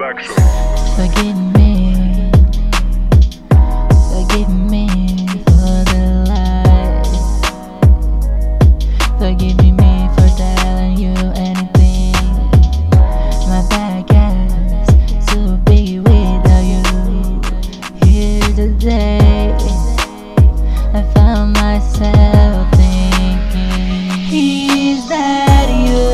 Production. Forgive me for the lies. Forgive me for telling you anything. My bad guess to be without you. Here today, I found myself thinking, is that you?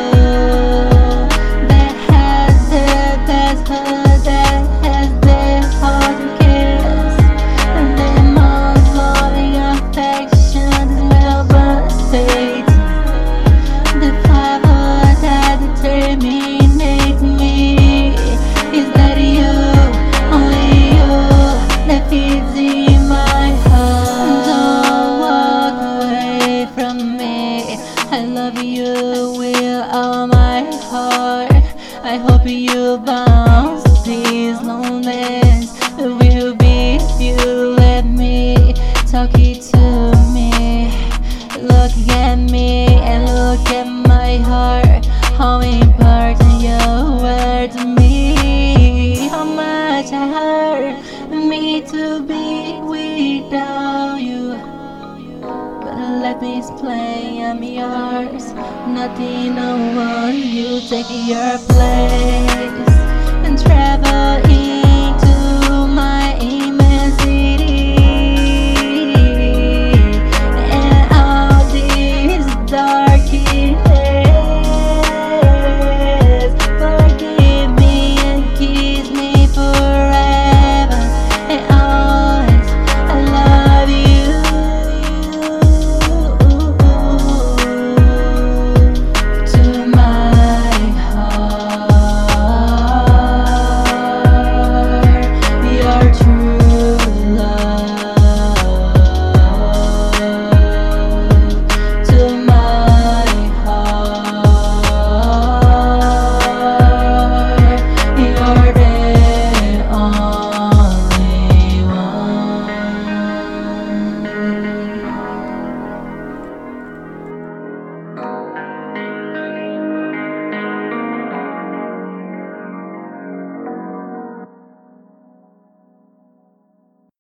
That has the best heart, that has the heart to kiss, and the most loving affection, the Melbourne state, the power that determinate me. Is that you, only you, that feeds in my heart? Don't walk away from me, I love you with all my heart. I hope you bounce this loneliness. Will be if you let me talk it to me. Look at me and look at my heart. How important you were to me. How much I hurt me to be without you. But let me explain, I'm yours. Nothing, no one, you take your place and travel